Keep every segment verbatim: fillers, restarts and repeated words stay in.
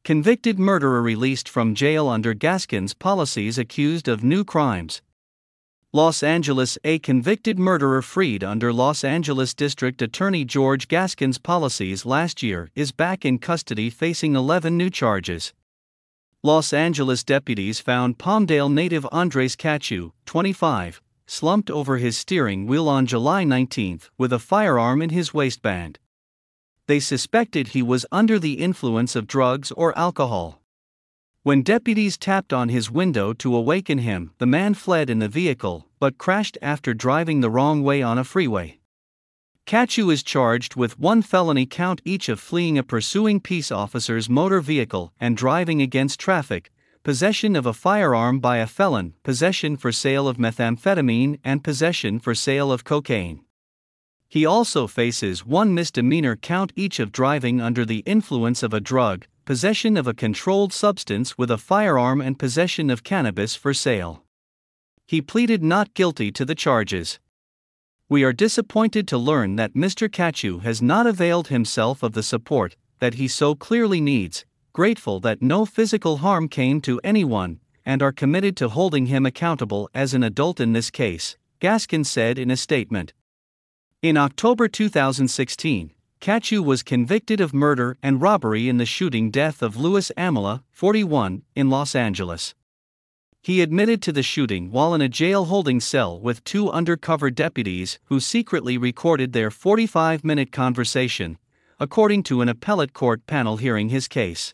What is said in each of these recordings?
Convicted murderer released from jail under Gaskin's policies accused of new crimes. Los Angeles. A convicted murderer freed under Los Angeles District Attorney George Gaskin's policies last year is back in custody facing eleven new charges. Los Angeles deputies found Palmdale native Andres Cachu, twenty-five, slumped over his steering wheel on July nineteenth with a firearm in his waistband. They suspected he was under the influence of drugs or alcohol. When deputies tapped on his window to awaken him, the man fled in the vehicle but crashed after driving the wrong way on a freeway. Cachu is charged with one felony count each of fleeing a pursuing peace officer's motor vehicle and driving against traffic, possession of a firearm by a felon, possession for sale of methamphetamine, and possession for sale of cocaine. He also faces one misdemeanor count each of driving under the influence of a drug, possession of a controlled substance with a firearm, and possession of cannabis for sale. He pleaded not guilty to the charges. We are disappointed to learn that Mister Cachu has not availed himself of the support that he so clearly needs, grateful that no physical harm came to anyone, and are committed to holding him accountable as an adult in this case, Gaskin said in a statement. In October two thousand sixteen, Cachu was convicted of murder and robbery in the shooting death of Luis Amela, forty-one, in Los Angeles. He admitted to the shooting while in a jail holding cell with two undercover deputies who secretly recorded their forty-five minute conversation, according to an appellate court panel hearing his case.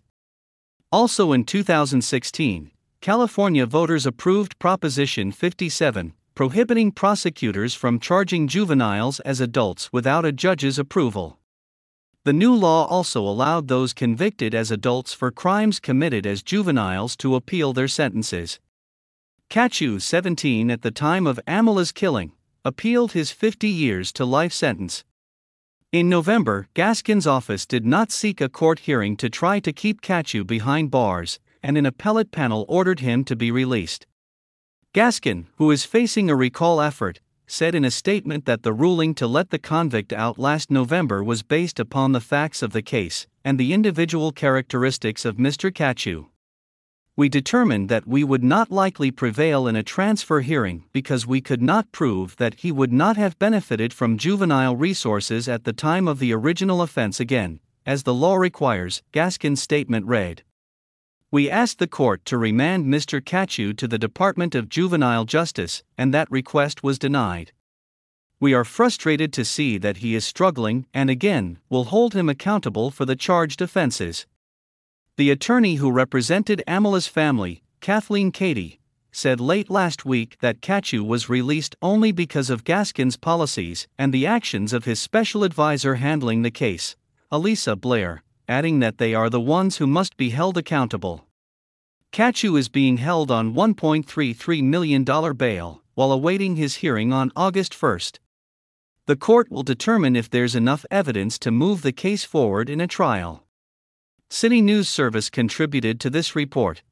Also in two thousand sixteen, California voters approved Proposition fifty-seven, prohibiting prosecutors from charging juveniles as adults without a judge's approval. The new law also allowed those convicted as adults for crimes committed as juveniles to appeal their sentences. Cachu, seventeen at the time of Amela's killing, appealed his fifty years to life sentence. In November, Gaskin's office did not seek a court hearing to try to keep Cachu behind bars, and an appellate panel ordered him to be released. Gaskin, who is facing a recall effort, said in a statement that the ruling to let the convict out last November was based upon the facts of the case and the individual characteristics of Mister Cachu. We determined that we would not likely prevail in a transfer hearing because we could not prove that he would not have benefited from juvenile resources at the time of the original offense again, as the law requires, Gaskin's statement read. We asked the court to remand Mister Cachu to the Department of Juvenile Justice, and that request was denied. We are frustrated to see that he is struggling and again will hold him accountable for the charged offenses. The attorney who represented Amela's family, Kathleen Cady, said late last week that Cachu was released only because of Gaskin's policies and the actions of his special advisor handling the case, Elisa Blair, adding that they are the ones who must be held accountable. Cachu is being held on one point three three million dollars bail, while awaiting his hearing on August first. The court will determine if there's enough evidence to move the case forward in a trial. City News Service contributed to this report.